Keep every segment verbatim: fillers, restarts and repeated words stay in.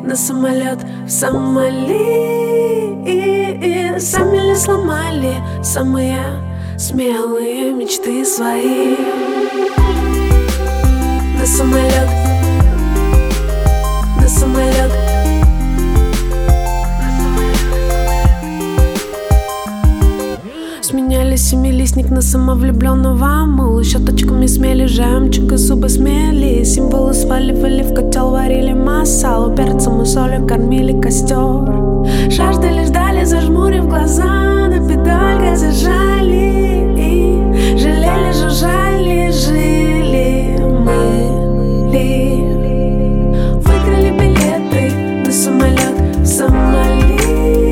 на самолет в Сомали. Сами ли сломали самые смелые мечты свои? На самолет, на самолет. Сменяли семилистник на самовлюбленного. Мыло щеточками смели, жемчуг и зубы смели. Символы сваливали в котел, варили масалу. Перцем и солью кормили костер. Жаждали, ждали, зажмурив глаза. На педаль газа жали и жалели, жужжали, жили мы ли. Выиграли билеты на самолет в Сомали.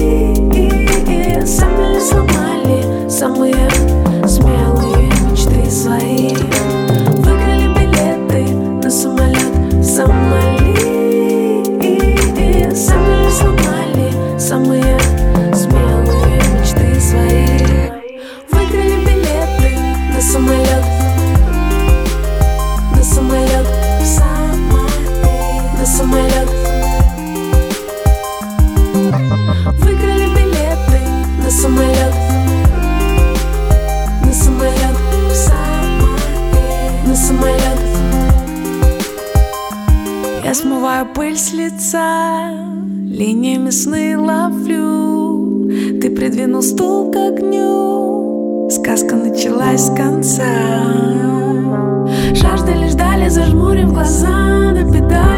Сами ли сломали самые смелые мечты свои? Выиграли билеты на самолет в Сомали. Сами ли сломали самые смелые мечты свои? Выиграли билеты на самолет, на самолет в Сомали, на самолет. Выиграли билеты на самолет, на самолет в Сомали, на самолет. Я смываю пыль с лица, линиями сны ловлю. Ты придвинул стул к огню, сказка началась с конца. Жаждали, ждали, зажмурив глаза на педаль.